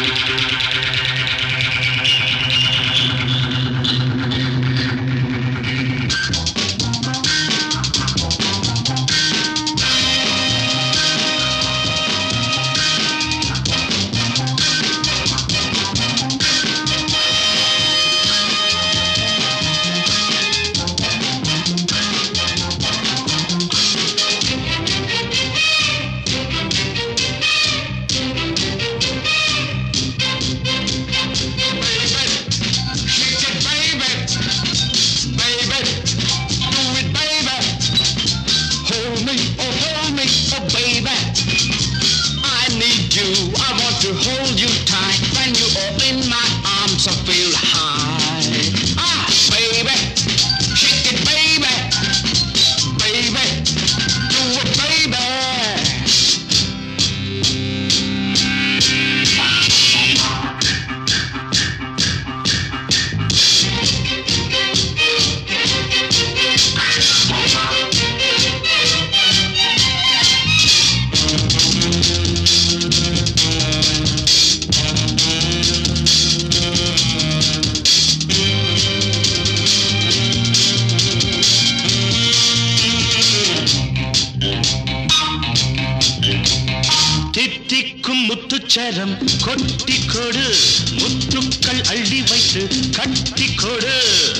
முத்துச்சரம் கொட்டி கொடு முத்துக்கள் அள்ளி வைத்து கட்டி கொடு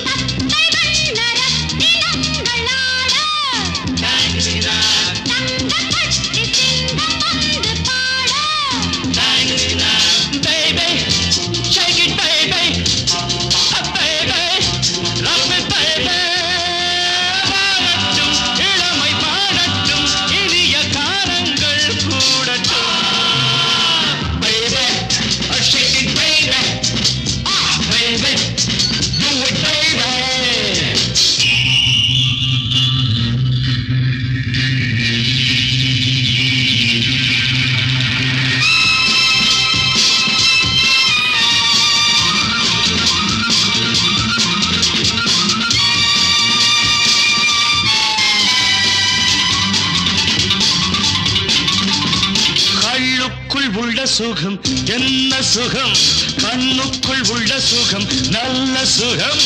உள்ள சுகம் என்ன சுகம் கண்ணுக்குள் உள்ள சுகம் நல்ல சுகம்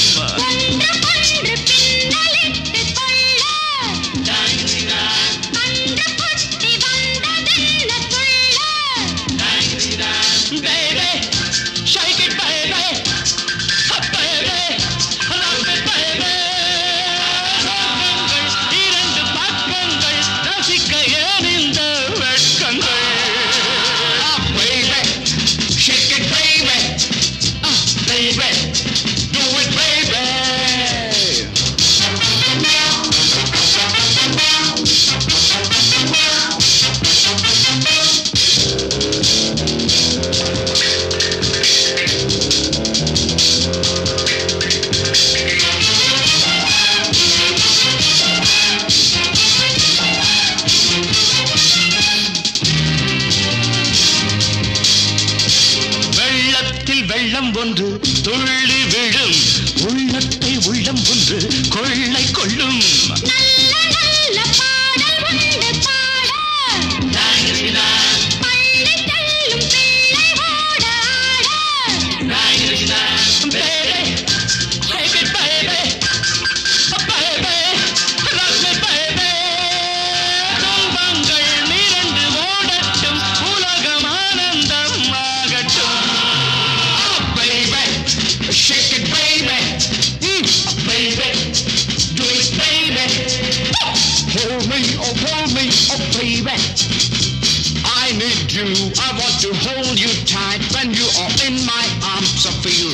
வெள்ளம் ஒன்று துள்ளி விழும் உள்ளத்தை உள்ளம் ஒன்று கொள்ளை கொள்ளும் Hold me, oh baby. I need you. I want to hold you tight when you are in my arms. I feel